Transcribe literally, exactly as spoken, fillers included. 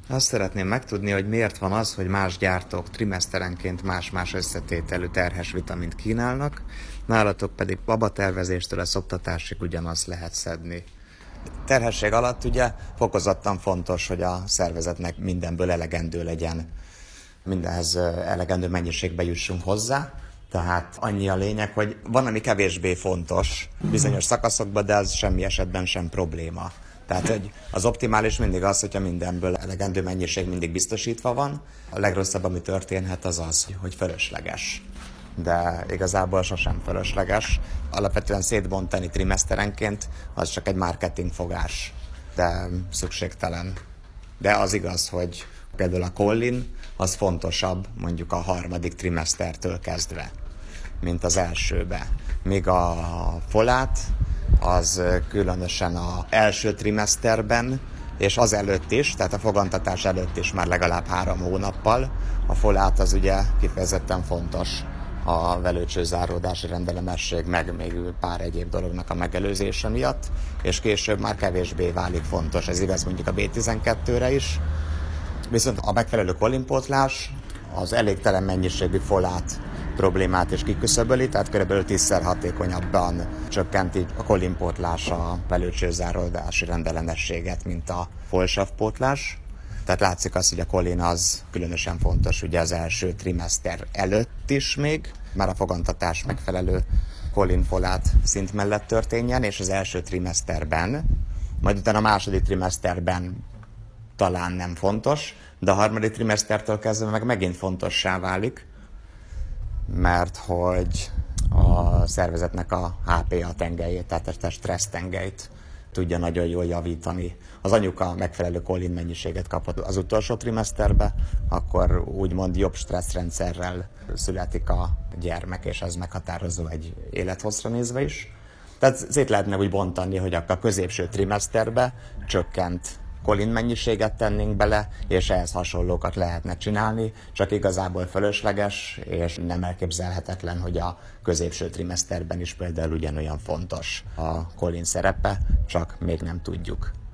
Azt szeretném megtudni, hogy miért van az, hogy más gyártók trimeszterenként más-más összetételű terhes vitamint kínálnak, nálatok pedig babatervezéstől a szoptatásig ugyanazt lehet szedni. Terhesség alatt ugye fokozottan fontos, hogy a szervezetnek mindenből elegendő legyen, mindenhez elegendő mennyiségbe jussunk hozzá. Tehát annyi a lényeg, hogy van, ami kevésbé fontos bizonyos szakaszokban, de az semmi esetben sem probléma. Tehát hogy az optimális mindig az, hogyha mindenből elegendő mennyiség mindig biztosítva van. A legrosszabb, ami történhet, az az, hogy fölösleges. De igazából sosem fölösleges. Alapvetően szétbontani trimeszterenként, az csak egy marketing fogás, de szükségtelen. De az igaz, hogy például a kollin az fontosabb mondjuk a harmadik trimesztertől kezdve, mint az elsőbe. Míg a folát az különösen az első trimeszterben, és az előtt is, tehát a fogantatás előtt is már legalább három hónappal. A folát az ugye kifejezetten fontos a velőcsőzáródási rendellenesség, meg még pár egyéb dolognak a megelőzése miatt, és később már kevésbé válik fontos. Ez igaz mondjuk a bé tizenkettőre is. Viszont a megfelelő kolinpótlás az elégtelen mennyiségű folát problémát is kiküszöböli, tehát kb. tízszer hatékonyabban csökkenti a kolinpótlás a velőcsőzáródási rendellenességet, mint a folsavpótlás. Tehát látszik az, hogy a kolin az különösen fontos ugye az első trimeszter előtt is még, már a fogantatás megfelelő kolinfolát szint mellett történjen, és az első trimeszterben, majd utána a második trimeszterben talán nem fontos, de a harmadik trimesztertől kezdve meg megint fontossá válik, mert hogy a szervezetnek a há pé á tengelyét, tehát a stressz tengelyt tudja nagyon jól javítani. Az anyuka megfelelő kolin mennyiséget kapott az utolsó trimeszterbe, akkor úgymond jobb stresszrendszerrel születik a gyermek, és ez meghatározó egy élethosszra nézve is. Tehát szét lehetne úgy bontani, hogy akkor a középső trimeszterbe csökkent kolin mennyiséget tennénk bele, és ehhez hasonlókat lehetne csinálni, csak igazából fölösleges, és nem elképzelhetetlen, hogy a középső trimeszterben is például ugyanolyan fontos a kolin szerepe, csak még nem tudjuk.